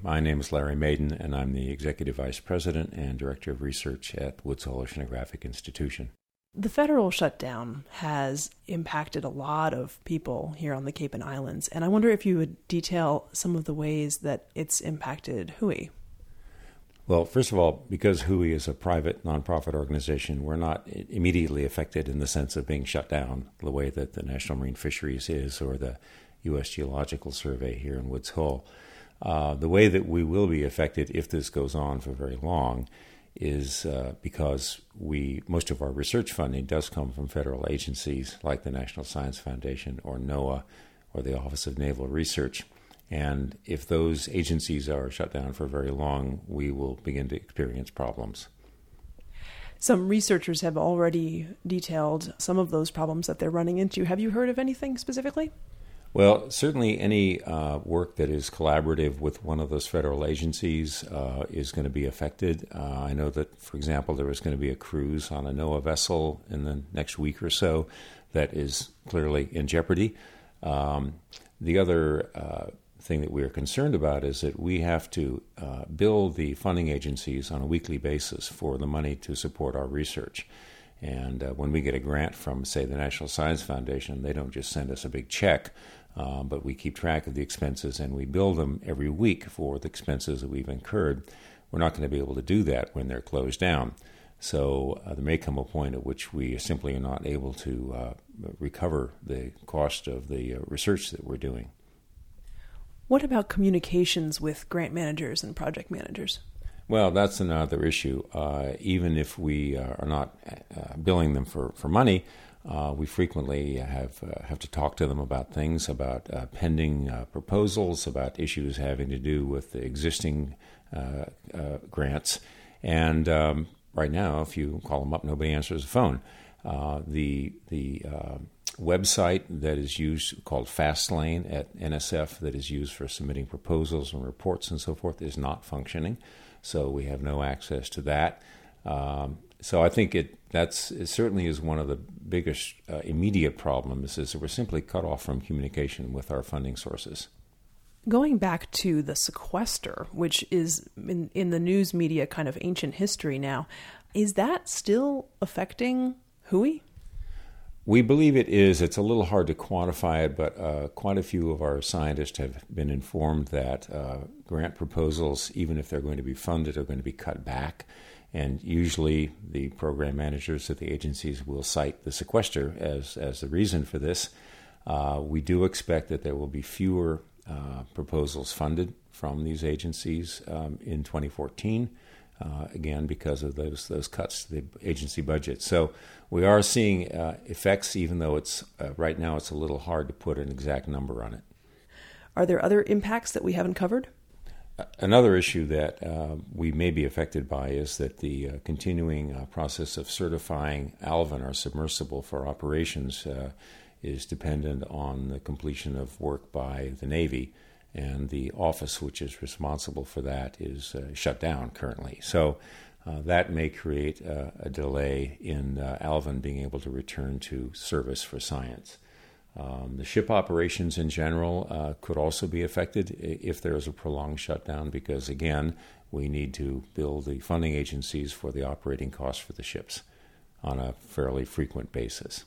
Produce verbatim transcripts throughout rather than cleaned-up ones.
My name is Larry Maiden, and I'm the Executive Vice President and Director of Research at Woods Hole Oceanographic Institution. The federal shutdown has impacted a lot of people here on the Cape and Islands, and I wonder if you would detail some of the ways that it's impacted W H O I. Well, first of all, because W H O I is a private nonprofit organization, we're not immediately affected in the sense of being shut down the way that the National Marine Fisheries is or the U S Geological Survey here in Woods Hole. Uh, the way that we will be affected if this goes on for very long is uh, because we most of our research funding does come from federal agencies like the National Science Foundation or NOAA or the Office of Naval Research. And if those agencies are shut down for very long, we will begin to experience problems. Some researchers have already detailed some of those problems that they're running into. Have you heard of anything specifically? Well, certainly any uh, work that is collaborative with one of those federal agencies uh, is going to be affected. Uh, I know that, for example, there is going to be a cruise on a NOAA vessel in the next week or so that is clearly in jeopardy. Um, the other uh, thing that we are concerned about is that we have to uh, bill the funding agencies on a weekly basis for the money to support our research. And uh, when we get a grant from, say, the National Science Foundation, they don't just send us a big check, uh, but we keep track of the expenses and we bill them every week for the expenses that we've incurred. We're not going to be able to do that when they're closed down. So uh, there may come a point at which we simply are not able to uh, recover the cost of the uh, research that we're doing. What about communications with grant managers and project managers? Well, that's another issue. Uh, even if we uh, are not uh, billing them for, for money, uh, we frequently have uh, have to talk to them about things, about uh, pending uh, proposals, about issues having to do with the existing uh, uh, grants. And um, right now, if you call them up, nobody answers the phone. Uh, the the uh, website that is used, called Fastlane at N S F, that is used for submitting proposals and reports and so forth, is not functioning. So we have no access to that. Um, so I think it that's it certainly is one of the biggest uh, immediate problems is that we're simply cut off from communication with our funding sources. Going back to the sequester, which is in, in the news media kind of ancient history now, is that still affecting W H O I? We believe it is. It's a little hard to quantify it, but uh, quite a few of our scientists have been informed that uh, grant proposals, even if they're going to be funded, are going to be cut back. And usually the program managers at the agencies will cite the sequester as, as the reason for this. Uh, we do expect that there will be fewer uh, proposals funded from these agencies um, in twenty fourteen. Uh, again, because of those those cuts to the agency budget. So we are seeing uh, effects, even though it's uh, right now it's a little hard to put an exact number on it. Are there other impacts that we haven't covered? Uh, another issue that uh, we may be affected by is that the uh, continuing uh, process of certifying Alvin, our submersible, for operations uh, is dependent on the completion of work by the Navy. And the office which is responsible for that is uh, shut down currently. So uh, that may create uh, a delay in uh, Alvin being able to return to service for science. Um, the ship operations in general uh, could also be affected if there is a prolonged shutdown because, again, we need to bill the funding agencies for the operating costs for the ships on a fairly frequent basis.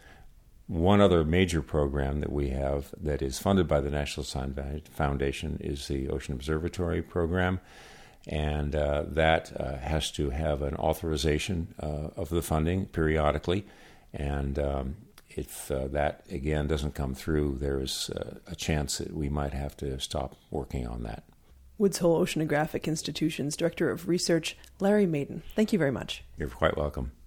One other major program that we have that is funded by the National Science Foundation is the Ocean Observatory Program, and uh, that uh, has to have an authorization uh, of the funding periodically, and um, if uh, that, again, doesn't come through, there is uh, a chance that we might have to stop working on that. Woods Hole Oceanographic Institution's Director of Research, Larry Maiden. Thank you very much. You're quite welcome.